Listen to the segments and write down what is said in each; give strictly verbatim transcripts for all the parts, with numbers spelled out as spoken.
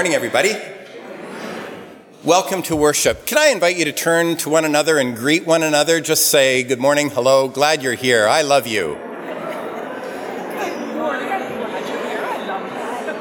morning, everybody. Welcome to worship. Can I invite you to turn to one another and greet one another? Just say good morning, hello, glad you're here, I love you. Good morning, I'm glad you're here, I love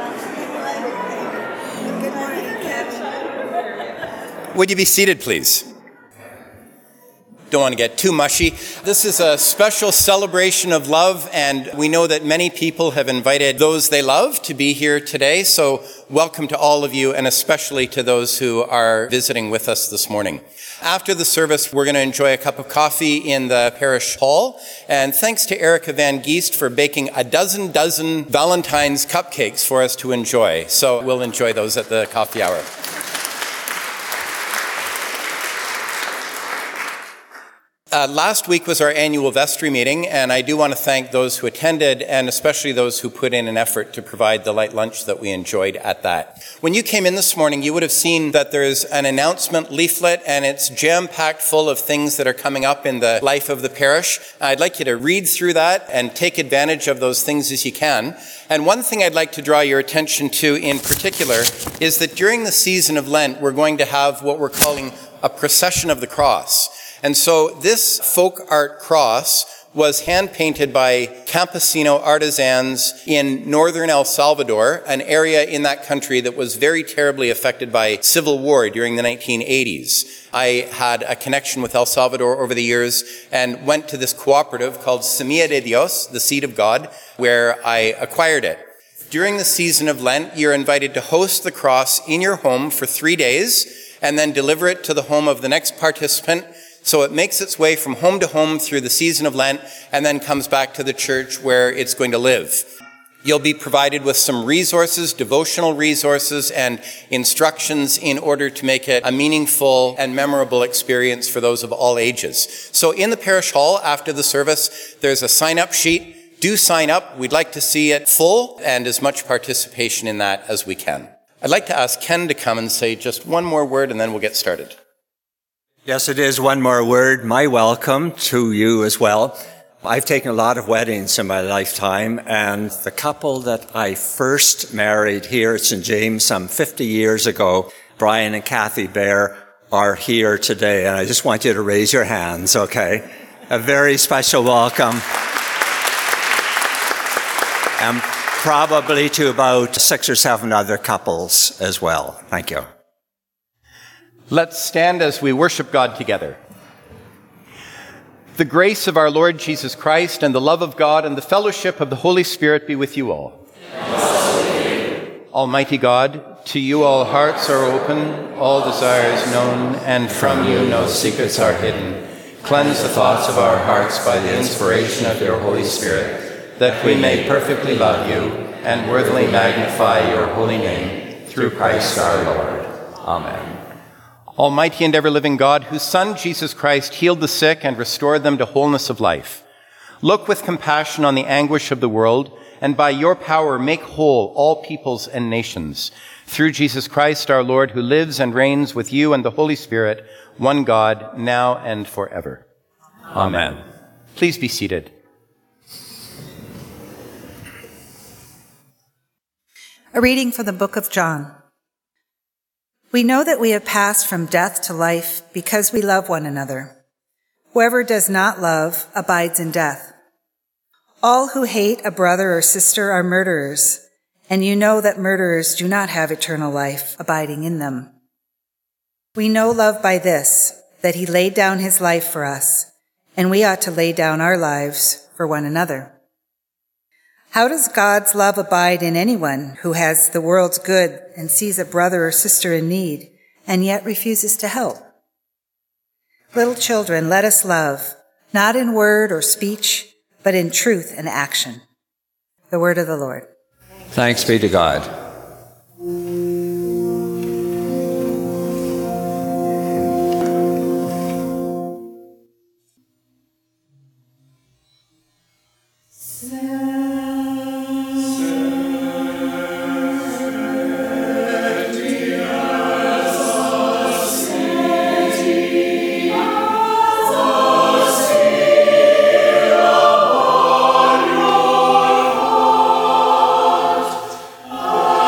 you. Good morning, Ken. Would you be seated, please? Don't want to get too mushy. This is a special celebration of love, and we know that many people have invited those they love to be here today, so welcome to all of you, and especially to those who are visiting with us this morning. After the service, we're going to enjoy a cup of coffee in the parish hall, and thanks to Erica Van Geest for baking a dozen dozen Valentine's cupcakes for us to enjoy. So we'll enjoy those at the coffee hour. Uh, last week was our annual vestry meeting, and I do want to thank those who attended, and especially those who put in an effort to provide the light lunch that we enjoyed at that. When you came in this morning, you would have seen that there's an announcement leaflet, and it's jam-packed full of things that are coming up in the life of the parish. I'd like you to read through that and take advantage of those things as you can. And one thing I'd like to draw your attention to in particular is that during the season of Lent, we're going to have what we're calling a procession of the cross. And so this folk art cross was hand-painted by campesino artisans in northern El Salvador, an area in that country that was very terribly affected by civil war during the nineteen eighties. I had a connection with El Salvador over the years and went to this cooperative called Semilla de Dios, the Seed of God, where I acquired it. During the season of Lent, you're invited to host the cross in your home for three days and then deliver it to the home of the next participant. So it makes its way from home to home through the season of Lent and then comes back to the church where it's going to live. You'll be provided with some resources, devotional resources, and instructions in order to make it a meaningful and memorable experience for those of all ages. So in the parish hall after the service, there's a sign-up sheet. Do sign up. We'd like to see it full and as much participation in that as we can. I'd like to ask Ken to come and say just one more word and then we'll get started. Yes, it is one more word. My welcome to you as well. I've taken a lot of weddings in my lifetime, and the couple that I first married here at Saint James some fifty years ago, Brian and Kathy Bear, are here today, and I just want you to raise your hands, okay? A very special welcome. And probably to about six or seven other couples as well. Thank you. Let's stand as we worship God together. The grace of our Lord Jesus Christ and the love of God and the fellowship of the Holy Spirit be with you all. Almighty God, to you all hearts are open, all desires known, and from you no secrets are hidden. Cleanse the thoughts of our hearts by the inspiration of your Holy Spirit, that we may perfectly love you and worthily magnify your holy name, through Christ our Lord. Amen. Almighty and ever-living God, whose Son, Jesus Christ, healed the sick and restored them to wholeness of life, look with compassion on the anguish of the world, and by your power make whole all peoples and nations. Through Jesus Christ our Lord, who lives and reigns with you and the Holy Spirit, one God, now and forever. Amen. Amen. Please be seated. A reading from the book of John. We know that we have passed from death to life because we love one another. Whoever does not love abides in death. All who hate a brother or sister are murderers, and you know that murderers do not have eternal life abiding in them. We know love by this, that he laid down his life for us, and we ought to lay down our lives for one another. How does God's love abide in anyone who has the world's good and sees a brother or sister in need and yet refuses to help? Little children, let us love, not in word or speech, but in truth and action. The word of the Lord. Thanks be to God. Oh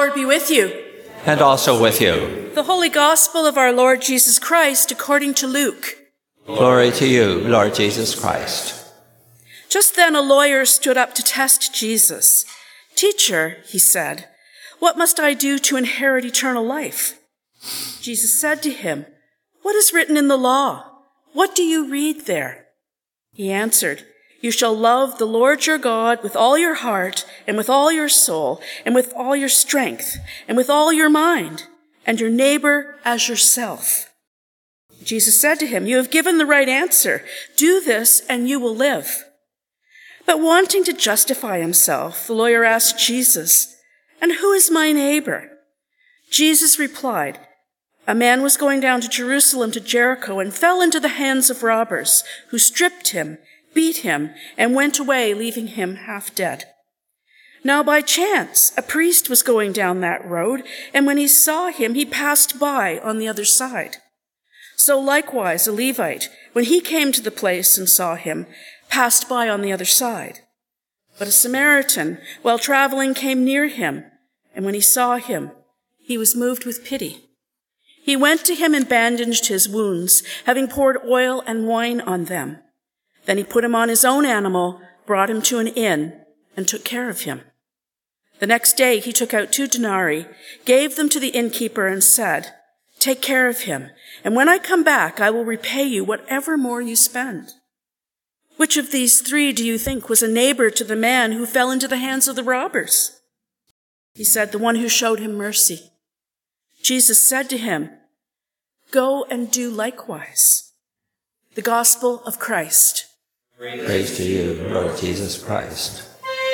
Lord be with you. And also with you. The Holy Gospel of our Lord Jesus Christ according to Luke. Glory to you, Lord Jesus Christ. Just then a lawyer stood up to test Jesus. "Teacher," he said, "what must I do to inherit eternal life?" Jesus said to him, "What is written in the law? What do you read there?" He answered, "You shall love the Lord your God with all your heart and with all your soul and with all your strength and with all your mind, and your neighbor as yourself." Jesus said to him, "You have given the right answer. Do this and you will live." But wanting to justify himself, the lawyer asked Jesus, "And who is my neighbor?" Jesus replied, "A man was going down to Jerusalem to Jericho and fell into the hands of robbers, who stripped him, beat him, and went away, leaving him half dead. Now by chance, a priest was going down that road, and when he saw him, he passed by on the other side. So likewise, a Levite, when he came to the place and saw him, passed by on the other side. But a Samaritan, while traveling, came near him, and when he saw him, he was moved with pity. He went to him and bandaged his wounds, having poured oil and wine on them. Then he put him on his own animal, brought him to an inn, and took care of him. The next day he took out two denarii, gave them to the innkeeper, and said, 'Take care of him, and when I come back I will repay you whatever more you spend.' Which of these three do you think was a neighbor to the man who fell into the hands of the robbers?" He said, "The one who showed him mercy." Jesus said to him, "Go and do likewise." The Gospel of Christ. Praise to you, Lord Jesus Christ.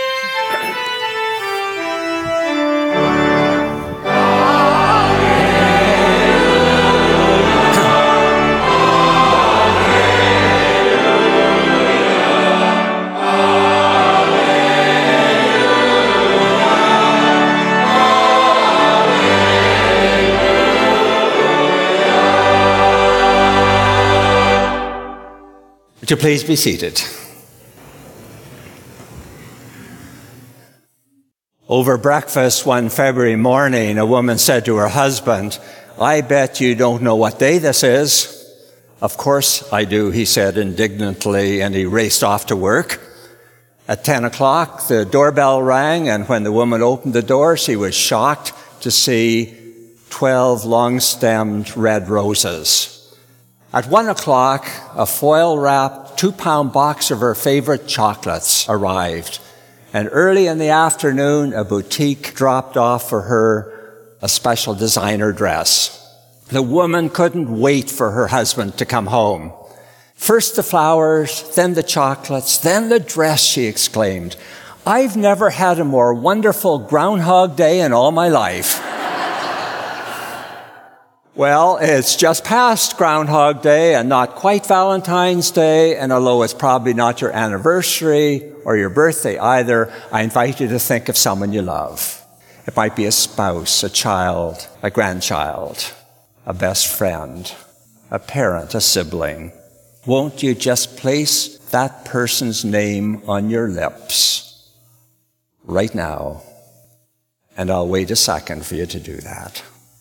Would you please be seated? Over breakfast one February morning, a woman said to her husband, "I bet you don't know what day this is." "Of course I do," he said indignantly, and he raced off to work. At ten o'clock, the doorbell rang, and when the woman opened the door, she was shocked to see twelve long-stemmed red roses. At one o'clock, a foil-wrapped two-pound box of her favorite chocolates arrived. And early in the afternoon, a boutique dropped off for her a special designer dress. The woman couldn't wait for her husband to come home. "First the flowers, then the chocolates, then the dress," she exclaimed. "I've never had a more wonderful Groundhog Day in all my life." Well, it's just past Groundhog Day and not quite Valentine's Day, and although it's probably not your anniversary or your birthday either, I invite you to think of someone you love. It might be a spouse, a child, a grandchild, a best friend, a parent, a sibling. Won't you just place that person's name on your lips right now? And I'll wait a second for you to do that.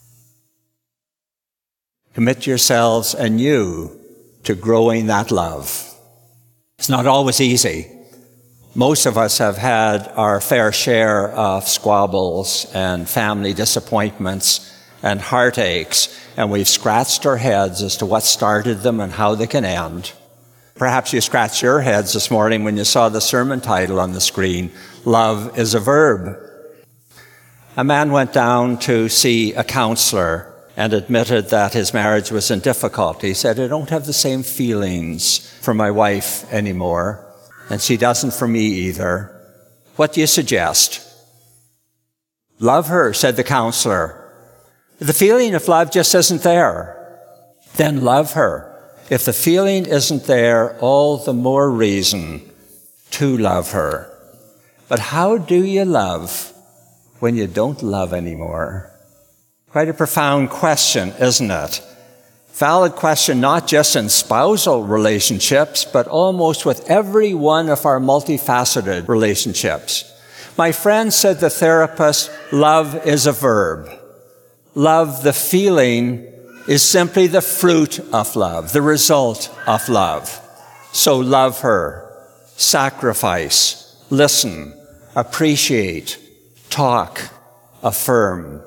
Commit yourselves anew to growing that love. It's not always easy. Most of us have had our fair share of squabbles and family disappointments and heartaches, and we've scratched our heads as to what started them and how they can end. Perhaps you scratched your heads this morning when you saw the sermon title on the screen, "Love is a Verb." A man went down to see a counselor and admitted that his marriage was in difficulty. He said, "I don't have the same feelings for my wife anymore, and she doesn't for me either. What do you suggest?" "Love her," said the counselor. "The feeling of love just isn't there." "Then love her. If the feeling isn't there, all the more reason to love her." But how do you love when you don't love anymore? Quite a profound question, isn't it? Valid question not just in spousal relationships, but almost with every one of our multifaceted relationships. My friend said the therapist, love is a verb. Love, the feeling, is simply the fruit of love, the result of love. So love her, sacrifice, listen, appreciate, talk, affirm.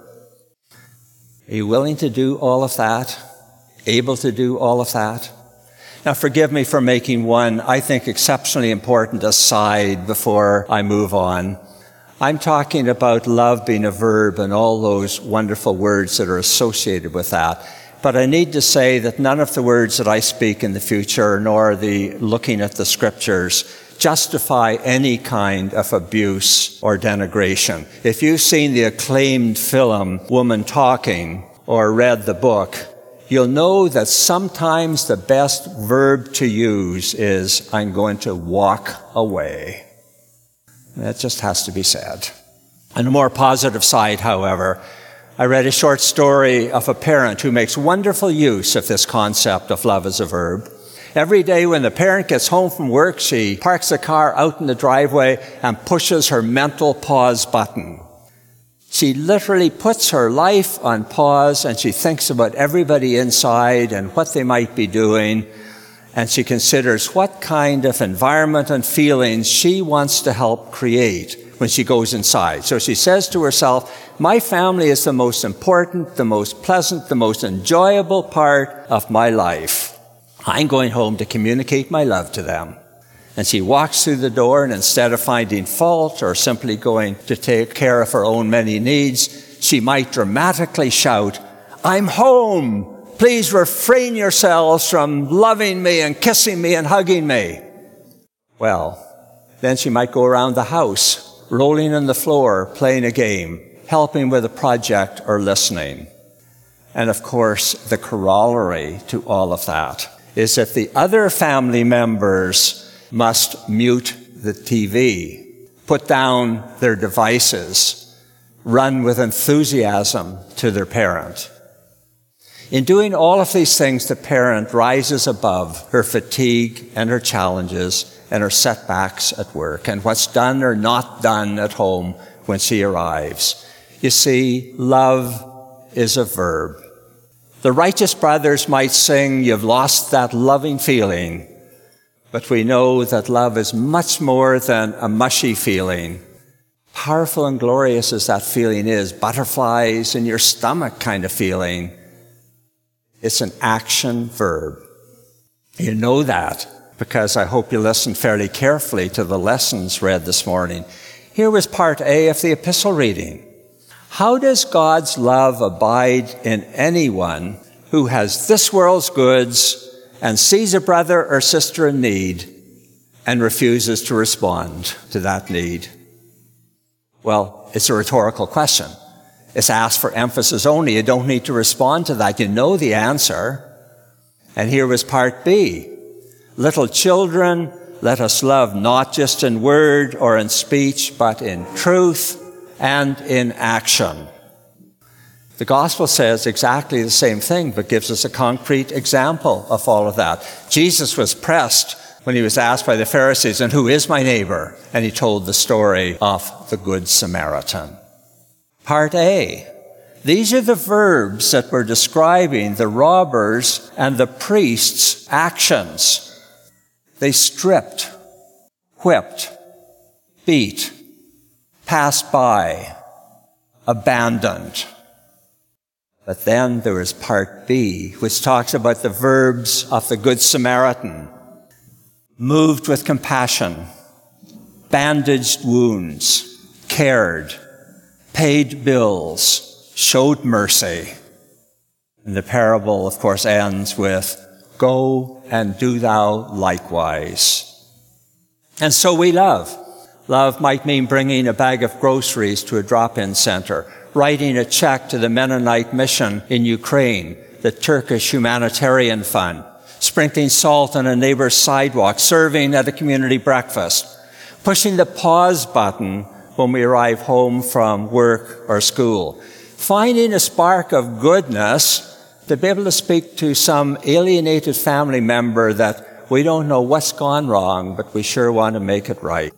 Are you willing to do all of that? Able to do all of that? Now, forgive me for making one, I think, exceptionally important aside before I move on. I'm talking about love being a verb and all those wonderful words that are associated with that. But I need to say that none of the words that I speak in the future, nor the looking at the scriptures, justify any kind of abuse or denigration. If you've seen the acclaimed film Woman Talking or read the book, you'll know that sometimes the best verb to use is, I'm going to walk away. That just has to be said. On a more positive side, however, I read a short story of a parent who makes wonderful use of this concept of love as a verb. Every day when the parent gets home from work, she parks the car out in the driveway and pushes her mental pause button. She literally puts her life on pause and she thinks about everybody inside and what they might be doing. And she considers what kind of environment and feelings she wants to help create when she goes inside. So she says to herself, my family is the most important, the most pleasant, the most enjoyable part of my life. I'm going home to communicate my love to them. And she walks through the door, and instead of finding fault or simply going to take care of her own many needs, she might dramatically shout, I'm home! Please refrain yourselves from loving me and kissing me and hugging me. Well, then she might go around the house, rolling on the floor, playing a game, helping with a project or listening. And of course, the corollary to all of that is that the other family members must mute the T V, put down their devices, run with enthusiasm to their parent. In doing all of these things, the parent rises above her fatigue and her challenges and her setbacks at work and what's done or not done at home when she arrives. You see, love is a verb. The righteous brothers might sing, you've lost that loving feeling, but we know that love is much more than a mushy feeling. Powerful and glorious as that feeling is, butterflies in your stomach kind of feeling, it's an action verb. You know that because I hope you listened fairly carefully to the lessons read this morning. Here was part A of the epistle reading. How does God's love abide in anyone who has this world's goods and sees a brother or sister in need and refuses to respond to that need? Well, it's a rhetorical question. It's asked for emphasis only. You don't need to respond to that. You know the answer. And here was part B. Little children, let us love not just in word or in speech, but in truth and in action. The gospel says exactly the same thing, but gives us a concrete example of all of that. Jesus was pressed when he was asked by the Pharisees, and who is my neighbor? And he told the story of the Good Samaritan. Part A. These are the verbs that were describing the robbers and the priests' actions. They stripped, whipped, beat, passed by, abandoned. But then there is part B, which talks about the verbs of the Good Samaritan. Moved with compassion, bandaged wounds, cared, paid bills, showed mercy. And the parable, of course, ends with, go and do thou likewise. And so we love. Love might mean bringing a bag of groceries to a drop-in center, writing a check to the Mennonite mission in Ukraine, the Turkish Humanitarian Fund, sprinkling salt on a neighbor's sidewalk, serving at a community breakfast, pushing the pause button when we arrive home from work or school, finding a spark of goodness to be able to speak to some alienated family member that we don't know what's gone wrong, but we sure want to make it right.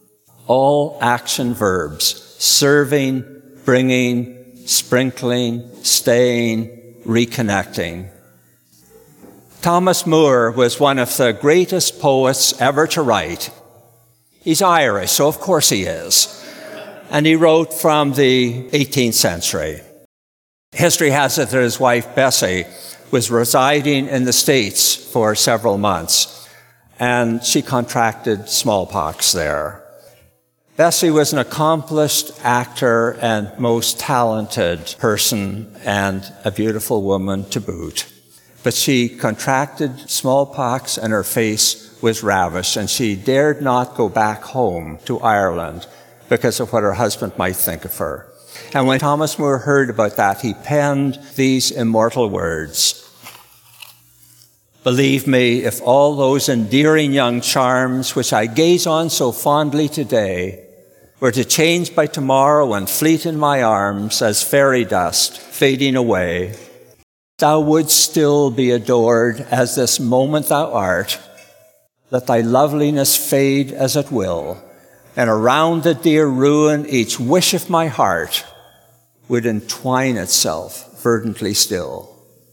all action verbs, serving, bringing, sprinkling, staying, reconnecting. Thomas Moore was one of the greatest poets ever to write. He's Irish, so of course he is. And he wrote from the eighteenth century. History has it that his wife, Bessie, was residing in the States for several months, and she contracted smallpox there. Bessie was an accomplished actor and most talented person and a beautiful woman to boot. But she contracted smallpox and her face was ravished, and she dared not go back home to Ireland because of what her husband might think of her. And when Thomas Moore heard about that, he penned these immortal words. Believe me, if all those endearing young charms which I gaze on so fondly today were to change by tomorrow and fleet in my arms as fairy dust fading away, thou wouldst still be adored as this moment thou art. Let thy loveliness fade as it will, and around the dear ruin each wish of my heart would entwine itself verdantly still.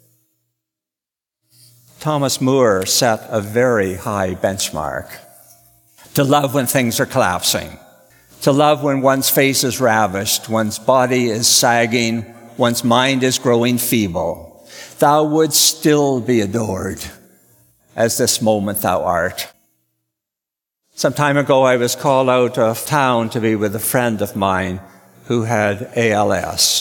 Thomas Moore set a very high benchmark. To love when things are collapsing. To love when one's face is ravished, one's body is sagging, one's mind is growing feeble. Thou wouldst still be adored as this moment thou art. Some time ago, I was called out of town to be with a friend of mine who had A L S.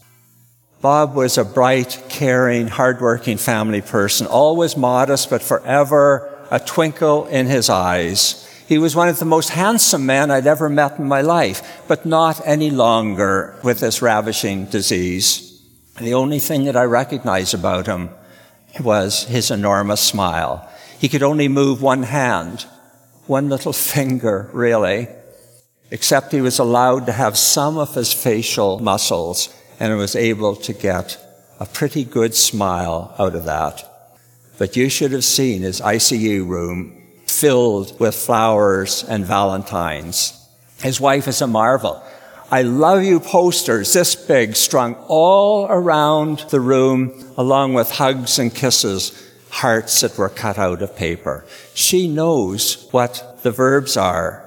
Bob was a bright, caring, hardworking family person, always modest, but forever a twinkle in his eyes. He was one of the most handsome men I'd ever met in my life, but not any longer with this ravishing disease. And the only thing that I recognized about him was his enormous smile. He could only move one hand, one little finger, really, except he was allowed to have some of his facial muscles and was able to get a pretty good smile out of that. But you should have seen his I C U room filled with flowers and valentines. His wife is a marvel. I love you posters this big strung all around the room, along with hugs and kisses, hearts that were cut out of paper. She knows what the verbs are.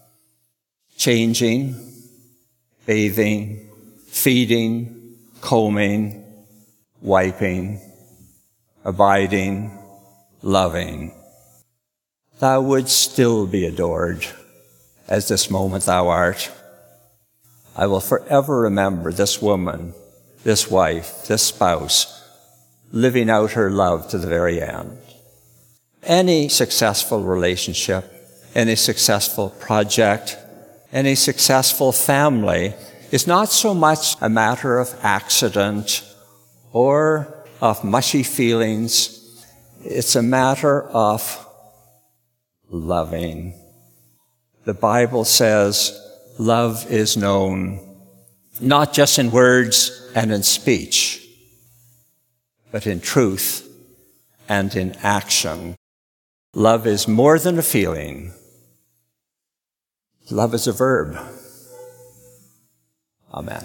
Changing, bathing, feeding, combing, wiping, abiding, loving. Thou wouldst still be adored as this moment thou art. I will forever remember this woman, this wife, this spouse, living out her love to the very end. Any successful relationship, any successful project, any successful family is not so much a matter of accident or of mushy feelings. It's a matter of loving. The Bible says love is known not just in words and in speech, but in truth and in action. Love is more than a feeling. Love is a verb. Amen.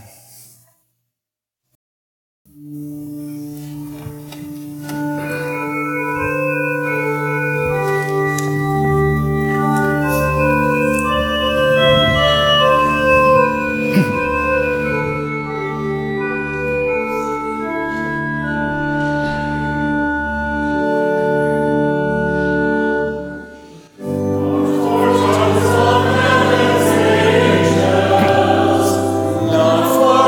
Not for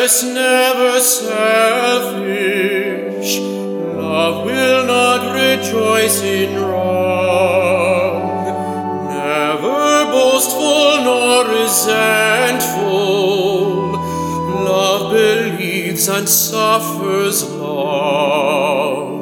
jealous, never selfish. Love will not rejoice in wrong, never boastful nor resentful. Love believes and suffers long.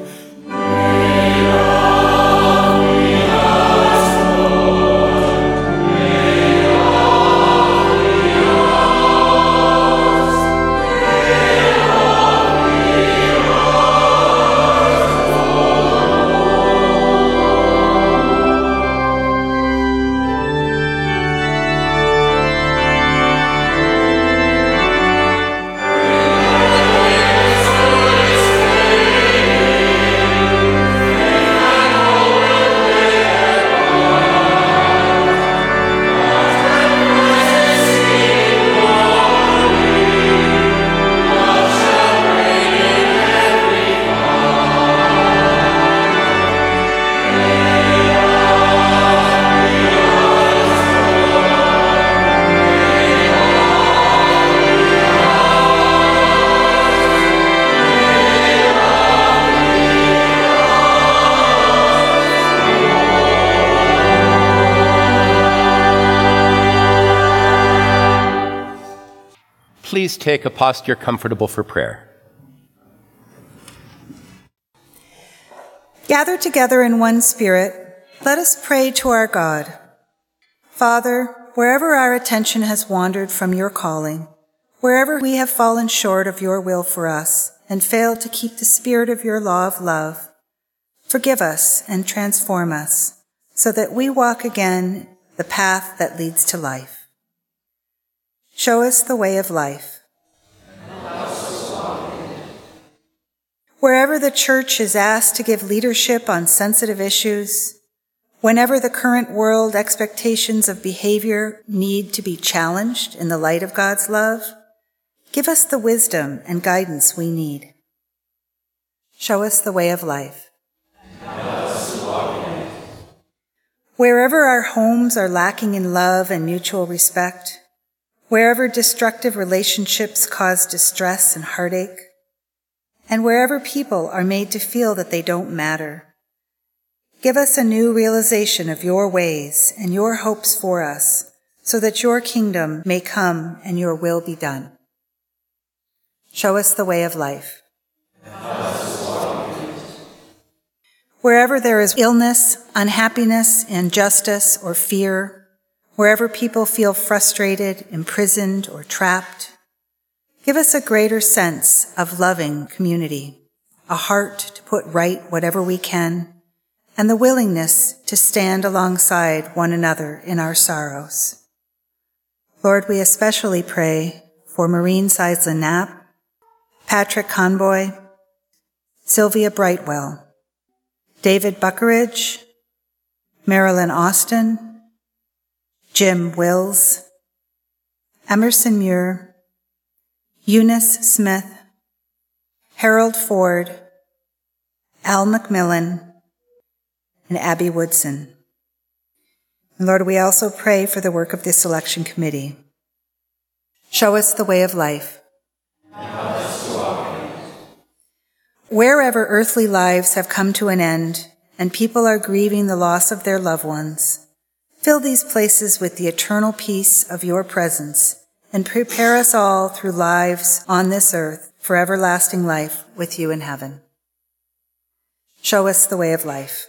Please take a posture comfortable for prayer. Gathered together in one spirit, let us pray to our God. Father, wherever our attention has wandered from your calling, wherever we have fallen short of your will for us and failed to keep the spirit of your law of love, forgive us and transform us so that we walk again the path that leads to life. Show us the way of life. Wherever the church is asked to give leadership on sensitive issues, whenever the current world expectations of behavior need to be challenged in the light of God's love, give us the wisdom and guidance we need. Show us the way of life. Wherever our homes are lacking in love and mutual respect, wherever destructive relationships cause distress and heartache, and wherever people are made to feel that they don't matter, give us a new realization of your ways and your hopes for us, so that your kingdom may come and your will be done. Show us the way of life. Wherever there is illness, unhappiness, injustice, or fear, wherever people feel frustrated, imprisoned, or trapped, give us a greater sense of loving community, a heart to put right whatever we can, and the willingness to stand alongside one another in our sorrows. Lord, we especially pray for Maureen Seisler-Knapp, Patrick Conboy, Sylvia Brightwell, David Buckeridge, Marilyn Austin, Jim Wills, Emerson Muir, Eunice Smith, Harold Ford, Al McMillan, and Abby Woodson. And Lord, we also pray for the work of the selection committee. Show us the way of life. Wherever earthly lives have come to an end and people are grieving the loss of their loved ones, fill these places with the eternal peace of your presence and prepare us all through lives on this earth for everlasting life with you in heaven. Show us the way of life.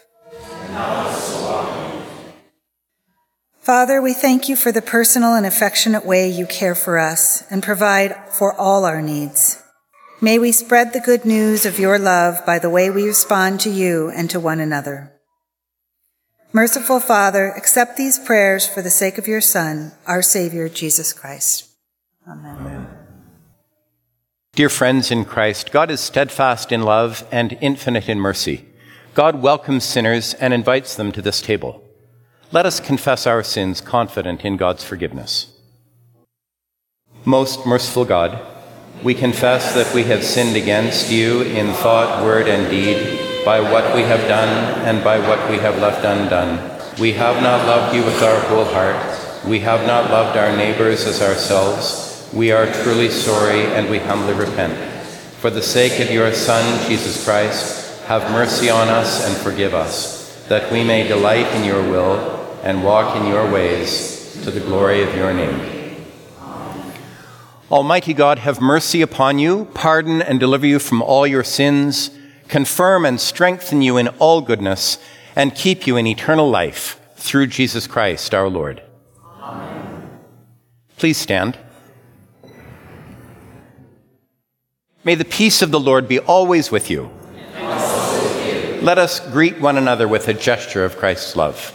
Father, we thank you for the personal and affectionate way you care for us and provide for all our needs. May we spread the good news of your love by the way we respond to you and to one another. Merciful Father, accept these prayers for the sake of your Son, our Savior, Jesus Christ. Amen. Amen. Dear friends in Christ, God is steadfast in love and infinite in mercy. God welcomes sinners and invites them to this table. Let us confess our sins, confident in God's forgiveness. Most merciful God, we confess that we have sinned against you in thought, word, and deed, by what we have done and by what we have left undone. We have not loved you with our whole heart. We have not loved our neighbors as ourselves. We are truly sorry and we humbly repent. For the sake of your Son, Jesus Christ, have mercy on us and forgive us, that we may delight in your will and walk in your ways to the glory of your name. Almighty God, have mercy upon you, pardon and deliver you from all your sins, confirm and strengthen you in all goodness, and keep you in eternal life, through Jesus Christ our Lord. Amen. Please stand. May the peace of the Lord be always with you. And also with you. Let us greet one another with a gesture of Christ's love.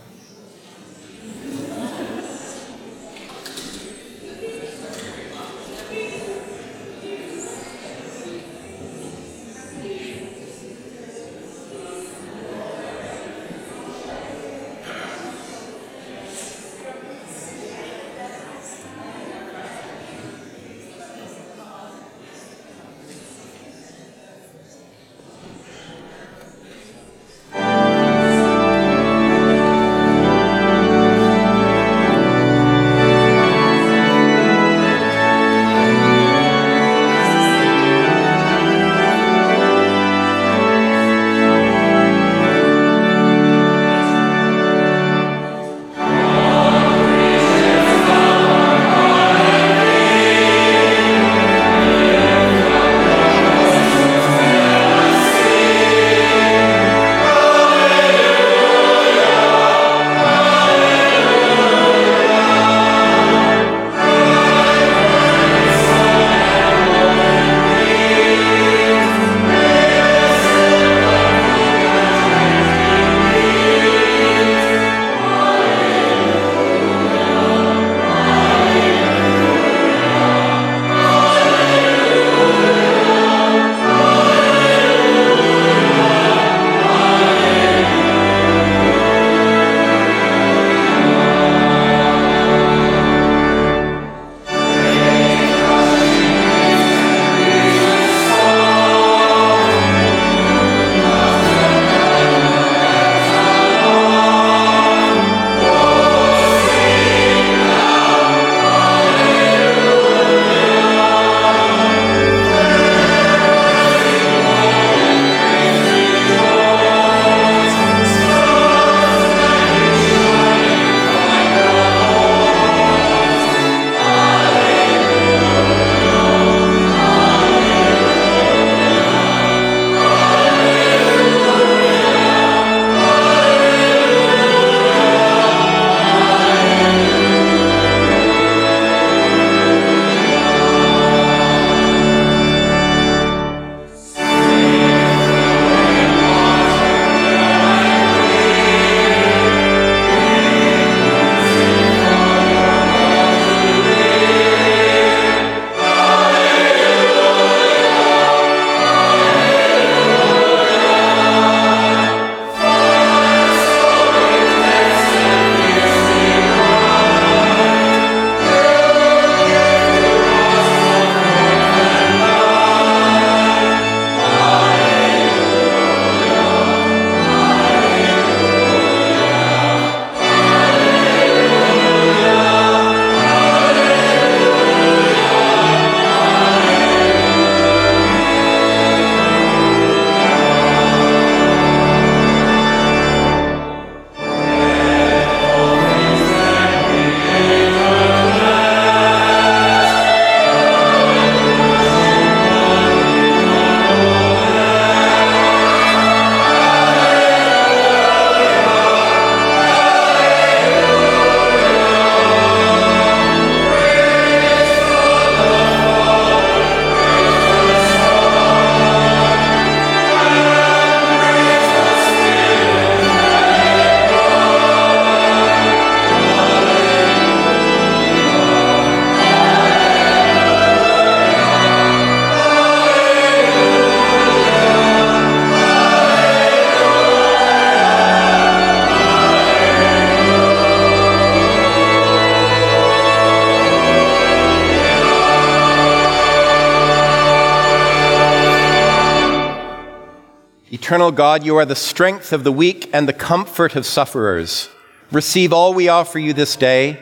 Eternal God, you are the strength of the weak and the comfort of sufferers. Receive all we offer you this day.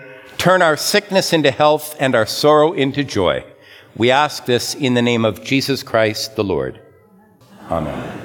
Turn our sickness into health and our sorrow into joy. We ask this in the name of Jesus Christ the Lord. Amen.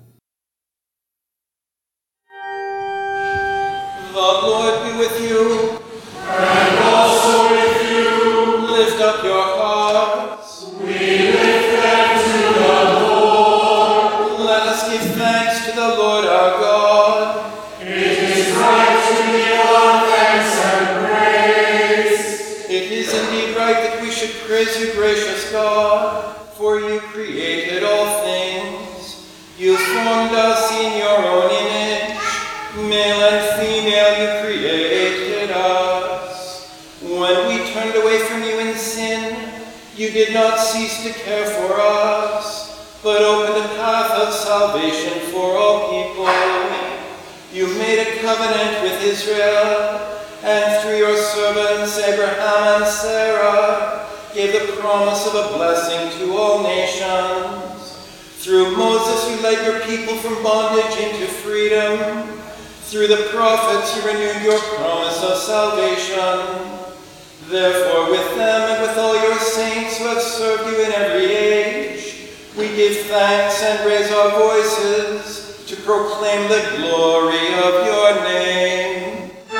The Lord be with you. And also with you. Lift up your hearts. We lift them to the Lord. Let us give thanks to the Lord our God. It is right to give all thanks and praise. It is indeed right that we should praise you, gracious God, for you created all things. You formed us in your own image. Male and female you created us. When we turned away from you in sin, you did not cease to care for us, but opened a path of salvation for all people. You made a covenant with Israel, and through your servants Abraham and Sarah gave the promise of a blessing to all nations. Through Moses you led your people from bondage into freedom. Through the prophets you renewed your promise of salvation. Therefore, with them and with all your saints who have served you in every age, we give thanks and raise our voices to proclaim the glory of your name.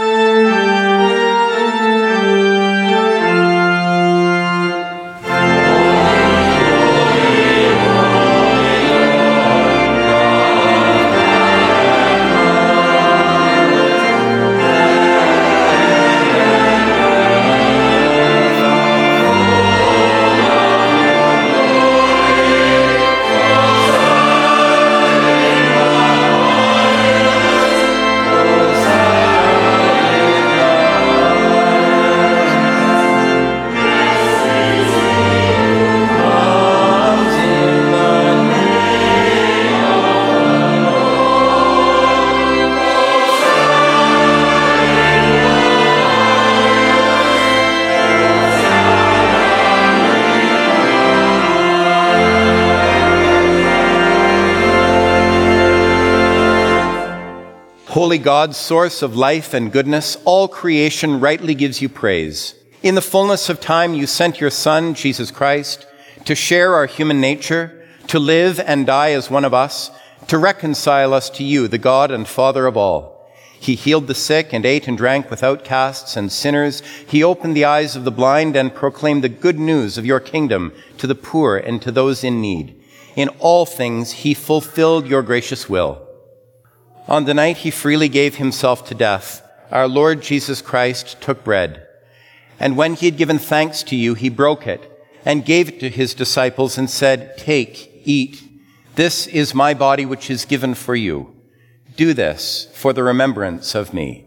Holy God, source of life and goodness, all creation rightly gives you praise. In the fullness of time, you sent your Son, Jesus Christ, to share our human nature, to live and die as one of us, to reconcile us to you, the God and Father of all. He healed the sick and ate and drank with outcasts and sinners. He opened the eyes of the blind and proclaimed the good news of your kingdom to the poor and to those in need. In all things, he fulfilled your gracious will. On the night he freely gave himself to death, our Lord Jesus Christ took bread. And when he had given thanks to you, he broke it and gave it to his disciples and said, "Take, eat. This is my body which is given for you. Do this for the remembrance of me."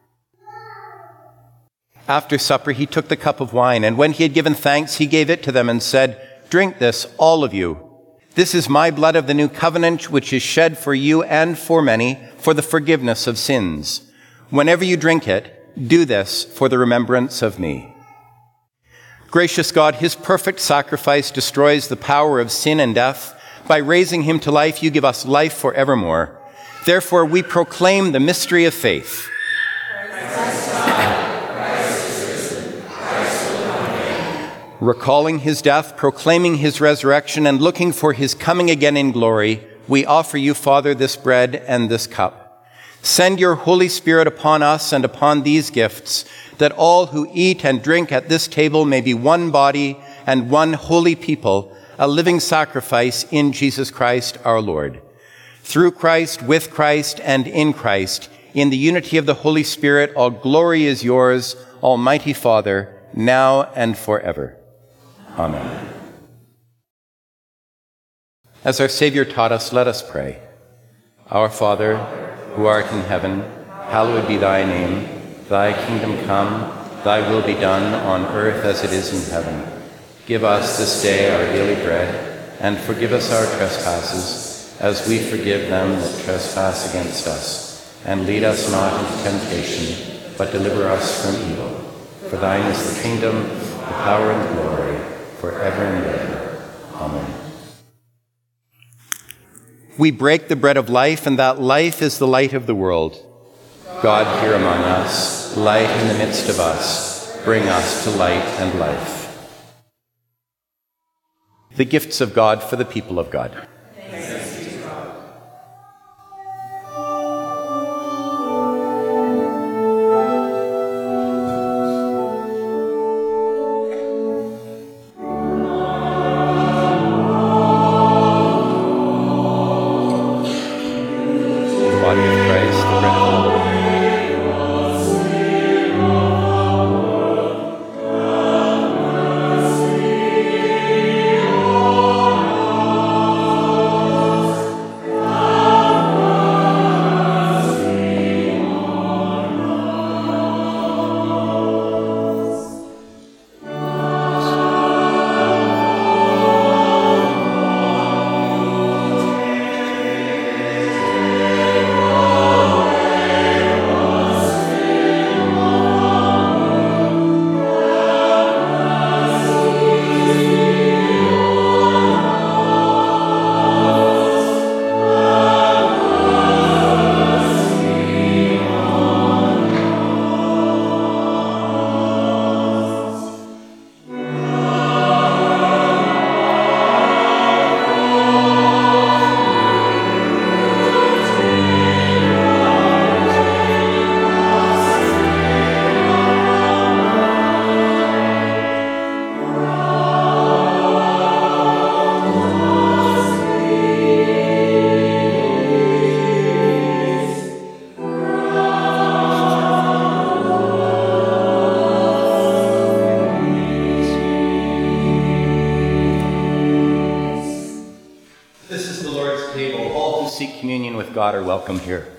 After supper, he took the cup of wine, and when he had given thanks, he gave it to them and said, "Drink this, all of you. This is my blood of the new covenant, which is shed for you and for many for the forgiveness of sins. Whenever you drink it, do this for the remembrance of me." Gracious God, his perfect sacrifice destroys the power of sin and death. By raising him to life, you give us life forevermore. Therefore, we proclaim the mystery of faith. Recalling his death, proclaiming his resurrection, and looking for his coming again in glory, we offer you, Father, this bread and this cup. Send your Holy Spirit upon us and upon these gifts, that all who eat and drink at this table may be one body and one holy people, a living sacrifice in Jesus Christ our Lord. Through Christ, with Christ, and in Christ, in the unity of the Holy Spirit, all glory is yours, Almighty Father, now and forever. Amen. As our Savior taught us, let us pray. Our Father, who art in heaven, hallowed be thy name. Thy kingdom come, thy will be done on earth as it is in heaven. Give us this day our daily bread, and forgive us our trespasses, as we forgive them that trespass against us. And lead us not into temptation, but deliver us from evil. For thine is the kingdom, the power, and the glory, forever and ever. Amen. We break the bread of life, and that life is the light of the world. God, here among us, light in the midst of us, bring us to light and life. The gifts of God for the people of God. God are welcome here.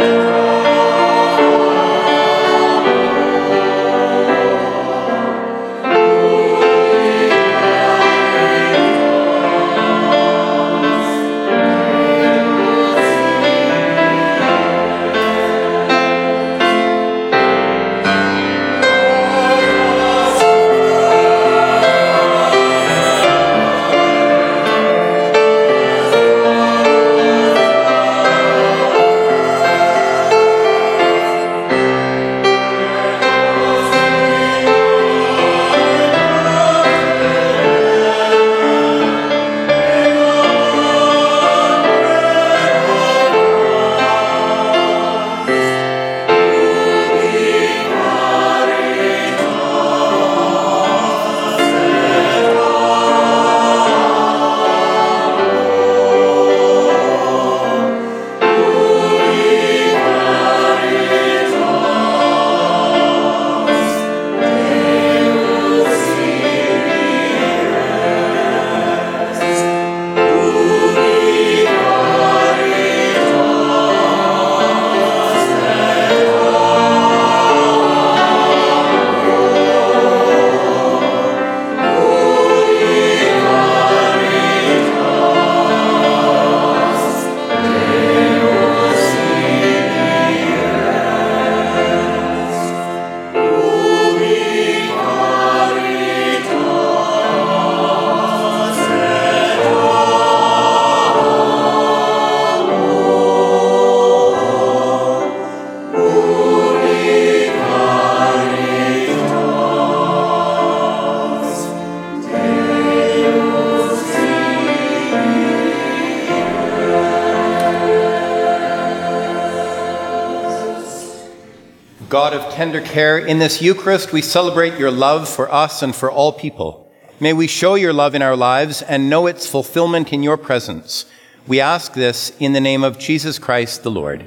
God of tender care, in this Eucharist we celebrate your love for us and for all people. May we show your love in our lives and know its fulfillment in your presence. We ask this in the name of Jesus Christ the Lord.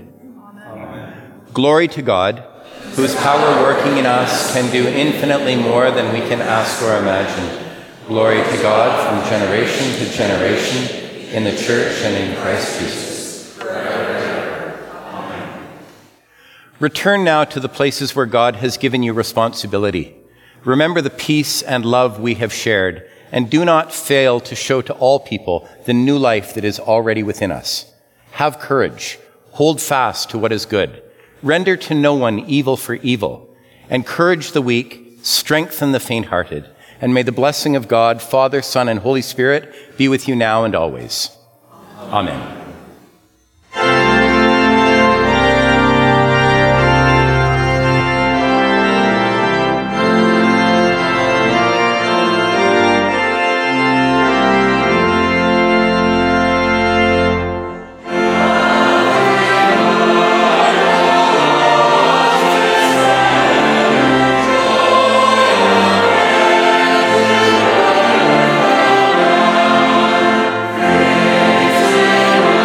Amen. Glory to God, whose power working in us can do infinitely more than we can ask or imagine. Glory to God from generation to generation, in the Church and in Christ Jesus. Return now to the places where God has given you responsibility. Remember the peace and love we have shared, and do not fail to show to all people the new life that is already within us. Have courage. Hold fast to what is good. Render to no one evil for evil. Encourage the weak. Strengthen the faint-hearted. And may the blessing of God, Father, Son, and Holy Spirit be with you now and always. Amen. Amen.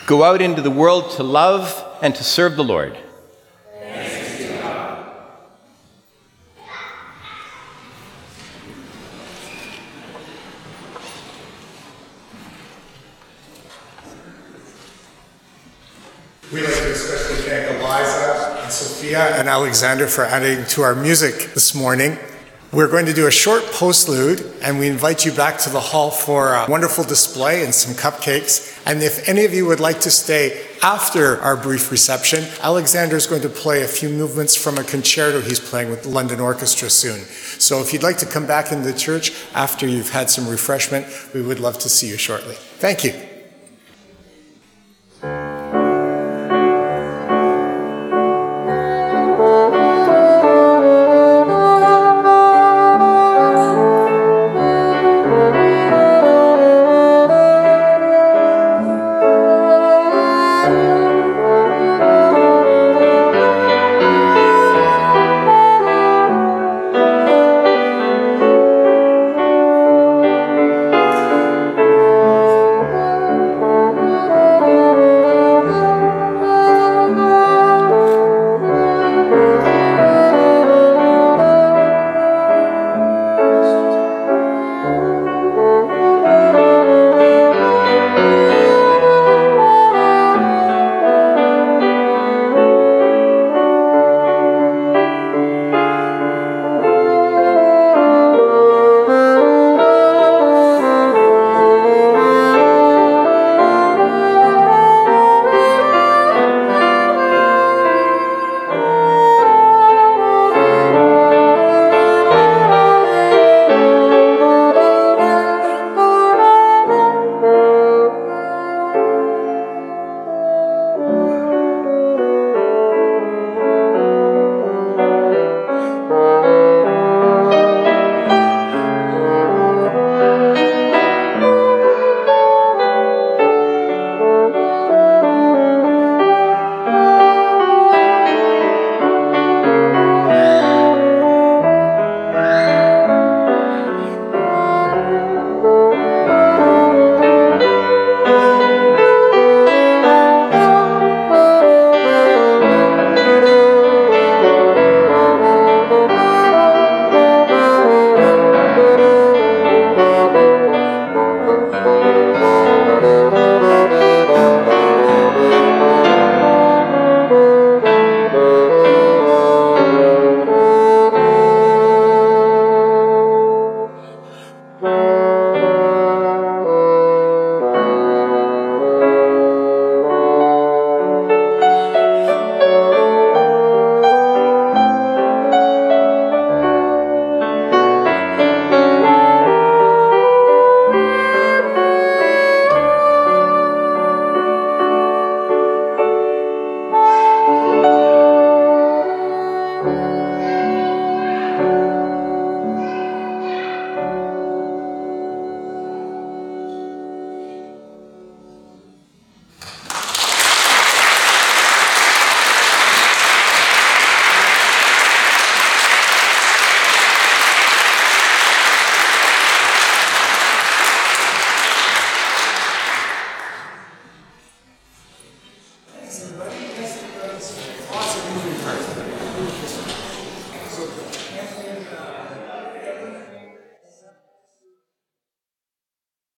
Go out into the world to love and to serve the Lord. Thanks be to God. We'd like to especially thank Eliza and Sophia and Alexander for adding to our music this morning. We're going to do a short postlude, and we invite you back to the hall for a wonderful display and some cupcakes. And if any of you would like to stay after our brief reception, Alexander is going to play a few movements from a concerto he's playing with the London Orchestra soon. So if you'd like to come back into the church after you've had some refreshment, we would love to see you shortly. Thank you.